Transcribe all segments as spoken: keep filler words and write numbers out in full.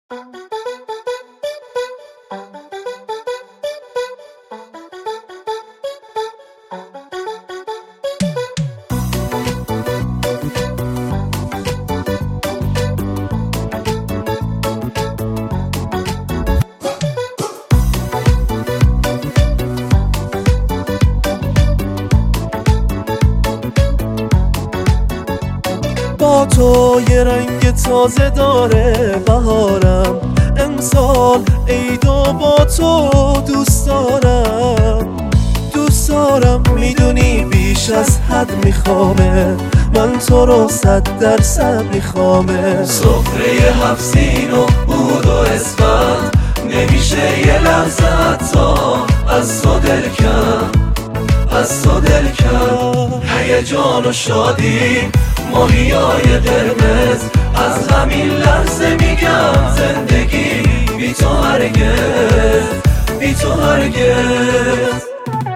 با تو یه رنگ تازه داره بهارم، امسال عیدو با تو دوست دارم دوست دارم. میدونی بیش از حد میخوامه، من تو رو صد درصد میخوامه. سفره هفت سین و بود و اسفند، نمیشه یه لحظه حتی از تو دل کم از تو دل کم. هیجان و شادی ماهیای قرمز، از همین لحظه میگم زندگی بی تو هرگز بی تو هرگز.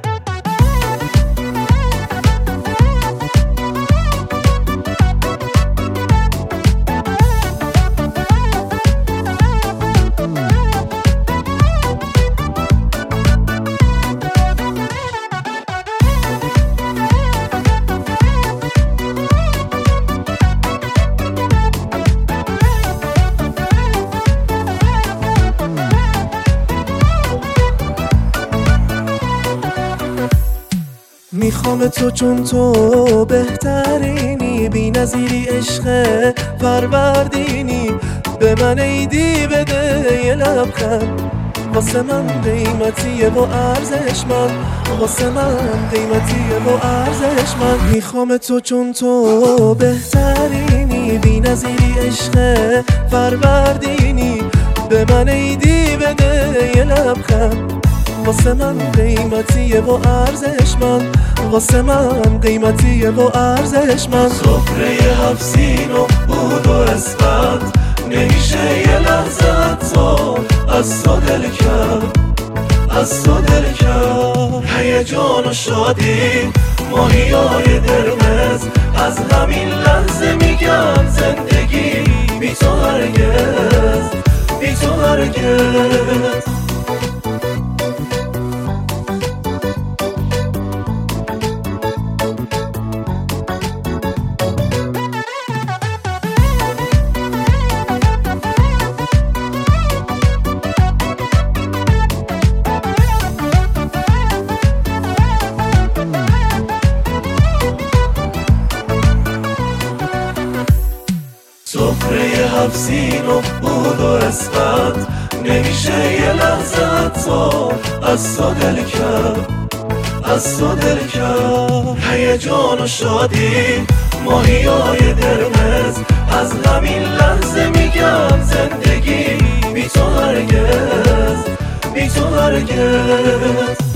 میخوام تو چون تو بهترینی، بی نظیری عشق فروردینی. به من عیدی بده یه لبخند، واسه من قیمتیه و ارزشمند، واسه من قیمتیه و ارزشمند. میخوام تو چون تو بهترینی، بی نظیری عشق فروردینی. به من عیدی بده یه لبخند، واسه من قیمتیه و ارزشمند، واسه من قیمتیه و ارزشمند. سفره هفت سین و بود و اسفند، نمیشه یه لحظه حتی از تو دل کم از تو دل کم. هیجان و شادی ماهیای قرمز، از همین لحظه میگم زندگی بی تو هرگز بی تو هرگز. سفره هفت سین و بود و اسفند، نمیشه یه لحظه حتی از تو دل کم از تو دل کم. هیجان و شادی ماهیای قرمز، از همین لحظه میگم زندگی بی تو هرگز بی تو هرگز.